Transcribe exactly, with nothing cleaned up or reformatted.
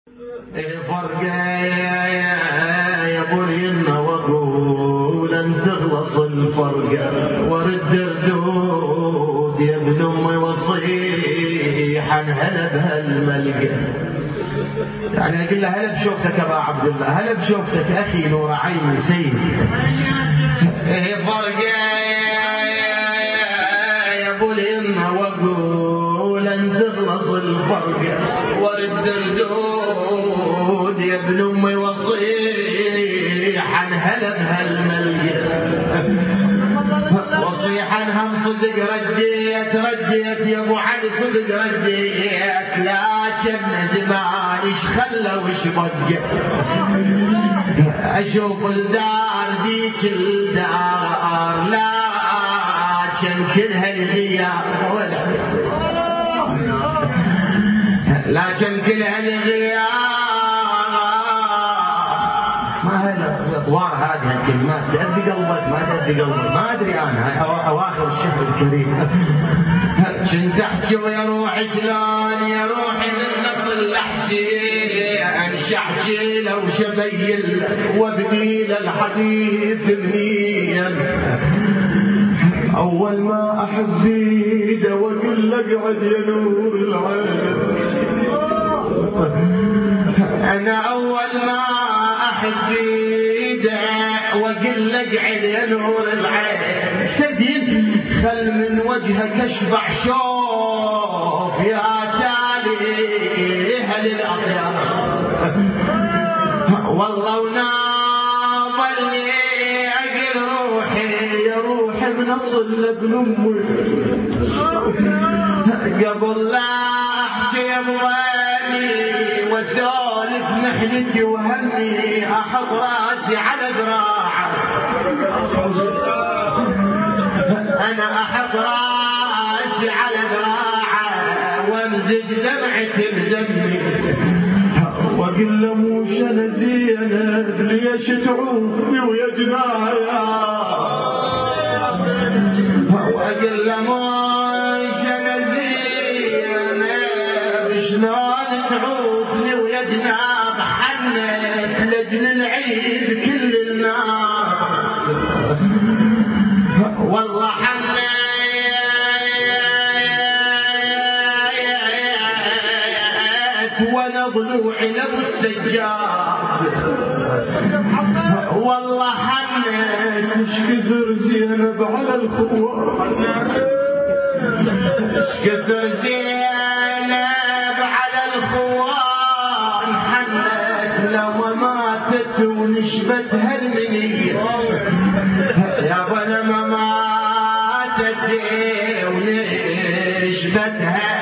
فرقة يا برينا واقول ان تخلص الفرقة ورد ردود يا ابن امي وصيح هلا بهالملقى. يعني اقول له هلا بشوفتك يا ابا عبد الله، هلا بشوفتك اخي نور عيني سيد. فرقة يا برينا واقول ان تخلص الفرقة ورد ردود يا ابن امي وصيحا هلا بهالملقى. وصيحا هم صدق رديت رديت يا ابو علي صدق رديت، لكن زمان ايش خلى وش بقى. اشوف الدار ذيك الدار لكن كلها الغياب ولا لكن كلها الغياب. ما هذا اطوار هذه الكلمات تأذي قلبك ما تأذي قلبك ما ادري انا اواخر الشهر الكريم. كنت احكي ويا روحي شلون يا روحي من نص الاحشي احكي لو شبيل وابدي للحديث منين. اول ما احب ايده واقول له اقعد يا نور العين. انا اول ما احب ايده واقول له اقعد يا نور العين شديد خل من وجهك اشبع شوف يا تالي هل الاطيار. والله وناظرني اقل روحي يا روحي بنصل لابن امي قبل لا احكي بغني واسولف محنتي وهمي احط راسي على ذراعه. انا احط راسي على ذراعه وامزج دمعتي بدمي واقول له موش انا زينب ليش تعوفني ويا جنايا. واقول له موش انا زينب شلون تعوفني ويا جناب حنت لاجل العيد كل الناس والله حنت وانا ضلوعي لابو السجاد. والله حنت مش كثر زينب على الخوان مش كثر زينب على الخوان حنت لما ماتت ونشبتها المنية يا بنا ما ماتت ونشبتها